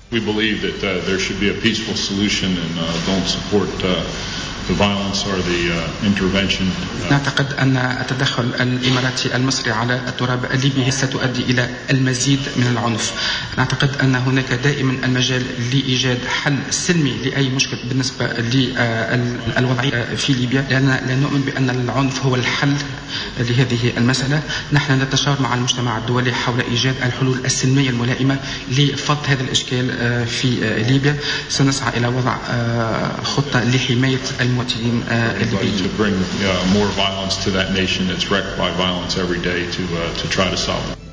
We believe that there should be a peaceful solution and don't support the violence or the intervention. نعتقد أن التدخل الإماراتي المصري على التراب الليبي ستؤدي إلى المزيد من العنف. نعتقد أن هناك دائما المجال لإيجاد حل سلمي لأي مشكل بالنسبة للوضعية في ليبيا، لأن لا نؤمن بأن العنف هو الحل لهذه المسألة. نحن نتشاور مع المجتمع الدولي حول إيجاد الحلول السلمية الملائمة لفض هذا الإشكال في ليبيا. سنسعى إلى وضع خطة لحماية المواطنين الليبيين. More violence to that nation that's wrecked by violence every day to try to solve it.